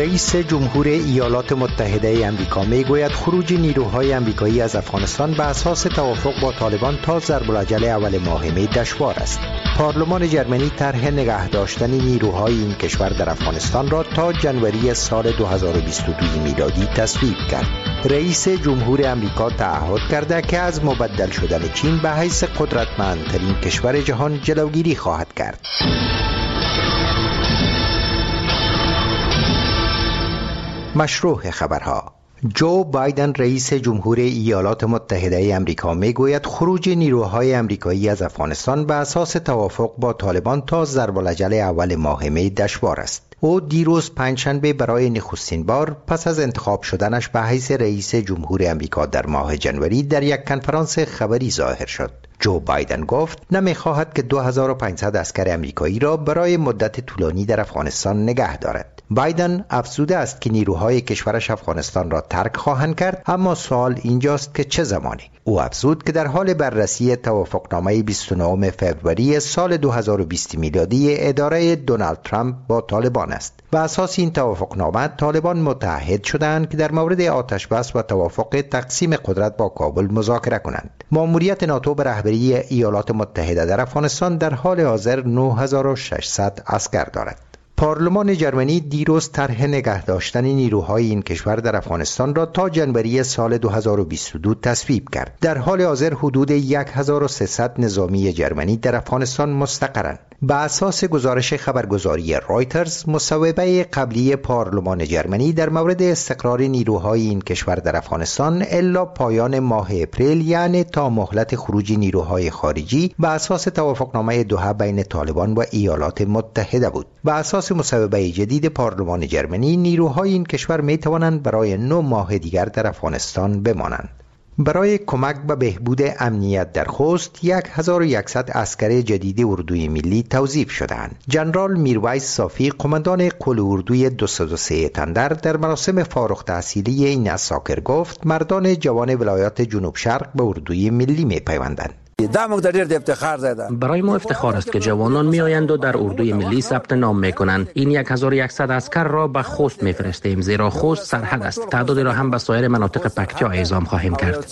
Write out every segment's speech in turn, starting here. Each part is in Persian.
رئیس جمهور ایالات متحده آمریکا میگوید خروج نیروهای آمریکایی از افغانستان به اساس توافق با طالبان تا ضرب‌الاجل اول ماه می دشوار است. پارلمان جرمنی طرح نگه داشتن نیروهای این کشور در افغانستان را تا جنوری سال 2022 میلادی تصویب کرد. رئیس جمهور آمریکا تعهد کرده که از مبدل شدن چین به حیث قدرتمندترین کشور جهان جلوگیری خواهد کرد. مشروع خبرها. جو بایدن رئیس جمهور ایالات متحده آمریکا میگوید خروج نیروهای آمریکایی از افغانستان به اساس توافق با طالبان تا ضرب‌الاجل اول ماه می دشوار است. او دیروز پنجشنبه برای نخستین بار پس از انتخاب شدنش به حیث رئیس جمهور آمریکا در ماه جنوری در یک کنفرانس خبری ظاهر شد. جو بایدن گفت نمی‌خواهد که 2500 عسکر آمریکایی را برای مدت طولانی در افغانستان نگه دارد. بایدن افزوده است که نیروهای کشورش افغانستان را ترک خواهند کرد، اما سوال اینجاست که چه زمانی. او افزود که در حال بررسی توافقنامه 29 فوریه سال 2020 میلادی اداره دونالد ترامپ با طالبان است. و اساس این توافقنامه طالبان متعهد شدند که در مورد آتش بس و توافق تقسیم قدرت با کابل مذاکره کنند. ماموریت ناتو به رهبری ایالات متحده در افغانستان در حال حاضر 9600 عسکر دارد. پارلمان جرمنی دیروز طرح نگه داشتن نیروهای این کشور در افغانستان را تا جنوری سال 2022 تصویب کرد. در حال حاضر حدود 1300 نظامی جرمنی در افغانستان مستقرند. به اساس گزارش خبرگزاری رایترز، مصوبه قبلی پارلمان جرمنی در مورد استقرار نیروهای این کشور در افغانستان الا پایان ماه اپریل، یعنی تا مهلت خروج نیروهای خارجی به اساس توافقنامه دوحه بین طالبان و ایالات متحده بود. به اساس مصوبه جدید پارلمان جرمنی، نیروهای این کشور می توانند برای 9 ماه دیگر در افغانستان بمانند. برای کمک به بهبود امنیت در خوست 1100 عسکر جدید اردوی ملی توظیف شدند. جنرال میرویس صافی، قماندان قل اردوی 203 تندر، در مراسم فارغ التحصیلی این عساکر گفت مردان جوان ولایات جنوب شرق به اردوی ملی می پیوندند. برای ما افتخار است که جوانان می آیند و در اردوی ملی ثبت نام می کنند. این 1100 عسکر را به خوست می فرستیم، زیرا خوست سرحد است. تعدادی را هم به سایر مناطق پکتیا اعزام خواهیم کرد.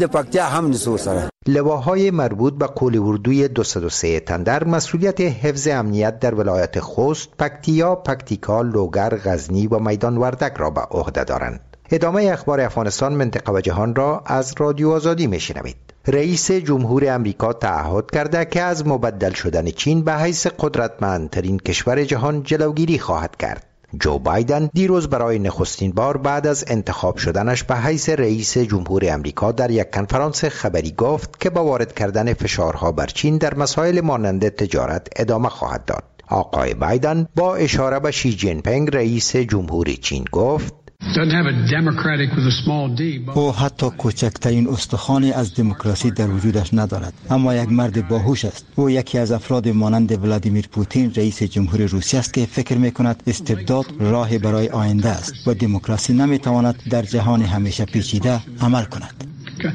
لواهای مربوط به قل اردوی 203 تندر مسئولیت حفظ امنیت در ولایت خوست، پکتیا، پکتیکا، لوگر، غزنی و میدان وردک را به عهده دارند. ادامه اخبار افغانستان، منطقه و جهان را از رادیو آزادی میشنوید. رئیس جمهور آمریکا تعهد کرده که از مبدل شدن چین به حیث قدرتمندترین کشور جهان جلوگیری خواهد کرد. جو بایدن دیروز برای نخستین بار بعد از انتخاب شدنش به حیث رئیس جمهور آمریکا در یک کنفرانس خبری گفت که با وارد کردن فشارها بر چین در مسائل مانند تجارت ادامه خواهد داد. آقای بایدن با اشاره به شی جین پینگ رئیس جمهور چین گفت او حتی کوچکترین استخوانی از دموکراسی در وجودش ندارد، اما یک مرد باهوش است. او یکی از افراد مانند ولادیمیر پوتین رئیس جمهور روسیه است که فکر می‌کند استبداد راه برای آینده است و دموکراسی نمی‌تواند در جهان همیشه پیچیده عمل کند.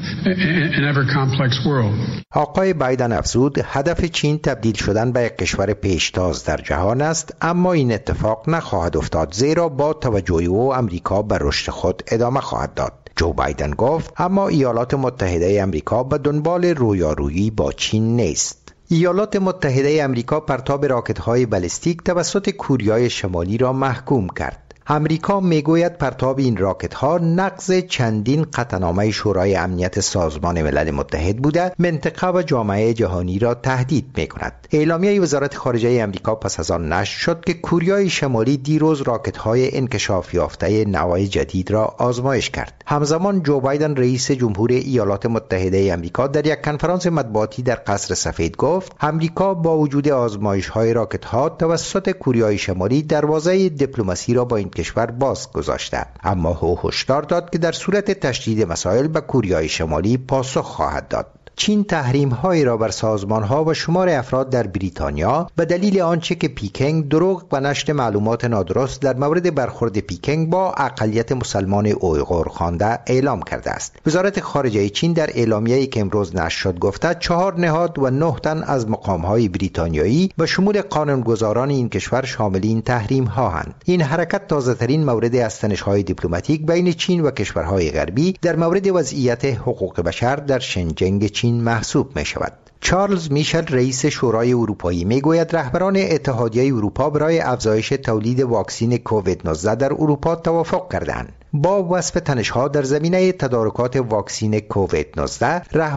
آقای بایدن افزود هدف چین تبدیل شدن به یک کشور پیشتاز در جهان است، اما این اتفاق نخواهد افتاد، زیرا با توجه او آمریکا به رشد خود ادامه خواهد داد. جو بایدن گفت اما ایالات متحده آمریکا به دنبال رویارویی با چین نیست. ایالات متحده آمریکا پرتاب راکت‌های بالستیک توسط کوریای شمالی را محکوم کرد. امریکا میگوید پرتاب این راکت‌ها نقض چندین قطعنامه شورای امنیت سازمان ملل متحد بوده، منطقه و جامعه جهانی را تهدید می‌کند. اعلامیه وزارت خارجه امریکا پس از آن نشر شد که کوریای شمالی دیروز راکت‌های انکشاف یافته نوع جدید را آزمایش کرد. همزمان جو بایدن رئیس جمهور ایالات متحده امریکا در یک کنفرانس مطبوعاتی در قصر سفید گفت امریکا با وجود آزمایش‌های راکت‌ها توسط کوریای شمالی دروازه دیپلماسی را با این کشور باز گذاشته، اما او هشدار داد که در صورت تشدید مسائل به کوریای شمالی پاسخ خواهد داد. چین تحریم‌هایی را بر سازمان‌ها و شمار افراد در بریتانیا به دلیل آنچه که پیکنگ دروغ و نشر معلومات نادرست در مورد برخورد پیکنگ با اقلیت مسلمان اویغور خوانده اعلام کرده است. وزارت خارجه چین در اعلامیه‌ای که امروز نشر شد گفته 4 نهاد و 9 تن از مقام‌های بریتانیایی به شمول قانونگذاران این کشور شامل این تحریم‌ها هستند. این حرکت تازه‌ترین مورد از تنش‌های دیپلماتیک بین چین و کشورهای غربی در مورد وضعیت حقوق بشر در شنجنگ چین محسوب می‌شود. چارلز میشل رئیس شورای اروپایی میگوید رهبران اتحادیه اروپا برای افزایش تولید واکسن کووید 19 در اروپا توافق کردند. با وصف تنش‌ها در زمینه تدارکات واکسن کووید 19